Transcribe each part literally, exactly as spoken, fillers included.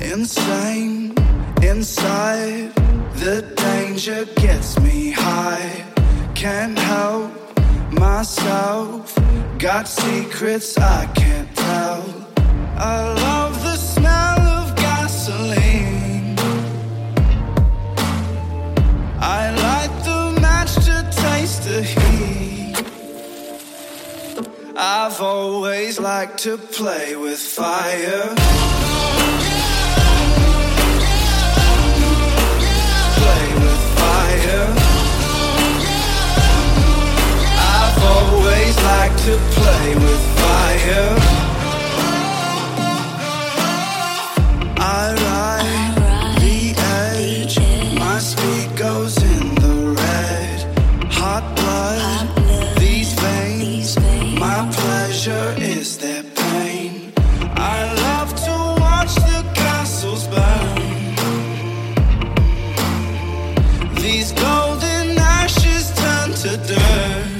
Insane inside, the danger gets me high. Can't help myself, got secrets I can't tell. I love the smell of gasoline. I light the match to taste the heat. I've always liked to play with fire. Play with fire. I've always liked to play with fire. I ride the edge, my speed goes in the red. Hot blood, these veins, my pleasure is their pain. I love to watch the castles burn. These golden ashes turn to dirt.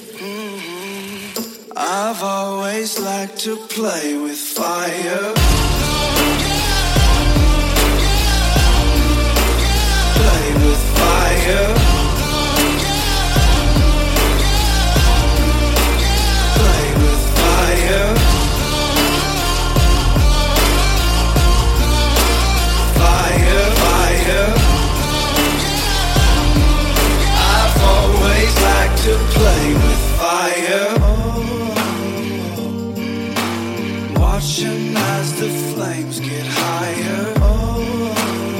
I've always liked to play with fire. Play with fire. Play with fire. Fire, fire. I've always liked to play with fire. Watching as the flames get higher. Oh,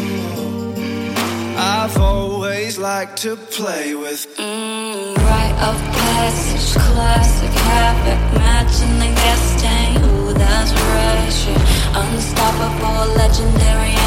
I've always liked to play with mm, rite of passage, classic havoc, matching the gas tank. Ooh, that's Russia. Unstoppable, legendary.